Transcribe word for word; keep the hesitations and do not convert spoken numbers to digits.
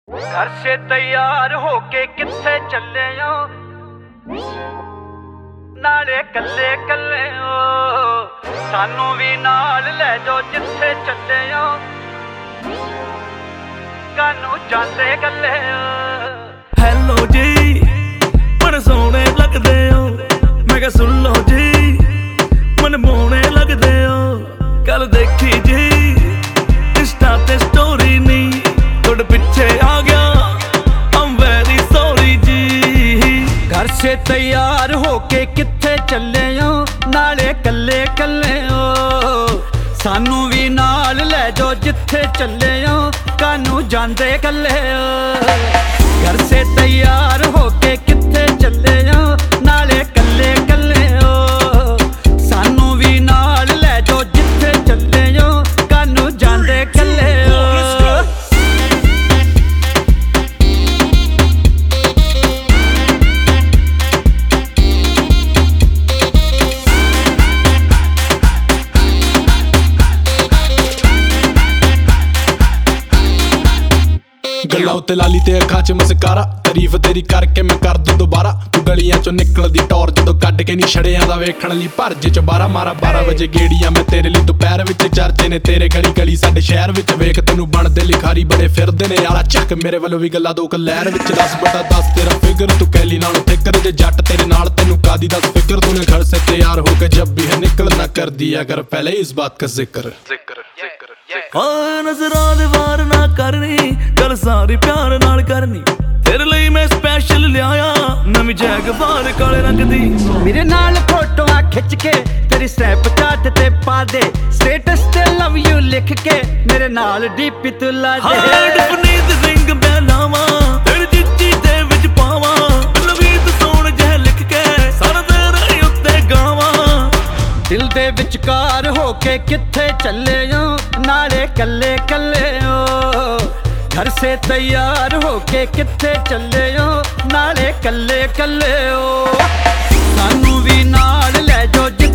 घर से तैयार होके किथे चले हो, नाले कल्ले कल्ले हो, सानू भी नाल ले जाओ जिथे चले हो, कानू जाते गले हो। हेलो जी बड़े सोहने लगदे हो, मैं क्या सुन लो जी मन मोहने लगदे हो। कल देखी जी इंस्टा ते स्टोरी नहीं थोड़े पीछे आ गया, I'm very sorry जी। घर से तैयार होके किथे चले हो, नाले कल्ले कल्ले हो, सानू भी नाल ले जाओ जिथे चले हो, कानू जांदे कल्ले हो। घर से तैयार होके किथे चले हो, नाले कल्ले कल्ले हो, सानू भी नाल ले जाओ जिथे चले हो, कानू जांदे कल्ले हो। गल्लां उत्ते लाली ते अखां च मस्कारा, तारीफ तेरी करके मैं कर दूं दोबारा। तू गलियां चों निकलदी टौर जदों कड्ड के नी छड़ियां दा वेखण लई भरजे च बारा मारा। बारह बजे गेड़ियां मैं तेरे ਲਈ ਦੁਪਹਿਰ ਵਿੱਚ ਚਰਚੇ ਨੇ ਤੇਰੇ ਗਲੀ ਗਲੀ ਸਾਡੇ ਸ਼ਹਿਰ ਵਿੱਚ। ਵੇਖ ਤੈਨੂੰ ਬਣਦੇ ਲਿਖਾਰੀ ਬੜੇ ਫਿਰਦੇ ਨੇ ਯਾਰਾ, ਚੱਕ ਮੇਰੇ ਵੱਲੋਂ ਵੀ ਗੱਲਾਂ ਦੋ ਕਲੈਰ ਵਿੱਚ। ਦਸ ਬਟਾ ਦਸ ਤੇਰਾ ਫਿਗਰ ਤੂੰ कैली नालों फिकर, जे जट तेरे नाल तैनू कादी दस फिकर। तूने घर से तैयार होकर जब भी है निकलना कर दिया कर पहले इस बात का जिक्र जिक्र जिक्र हाँ नजरां दे वार ना करनी, गल सारी प्यार नाल करनी। तेरे ਲਈ मैं स्पेशल लियाया नवीं जैगवार काले रंग दी। मेरे नाल फोटोआं खिच के तेरी स्नैपचैट ते पा दे, स्टेटस ते लव यू लिख के मेरे नाल डीपी तू ला दे। हाँ डफनीद रिंग मैं लावां तेरी चिट्ठी दे विच पावां, लवीत सोण जह लिख के सारा तेरे उत्ते गावां। दिल दे विचकार होके किथे चले हो, नाले कल्ले कल्ले हो, घर से तैयार होके किथे चले हो, नाले कल्ले कल्ले हो, सानू भी नाल ले जाओ।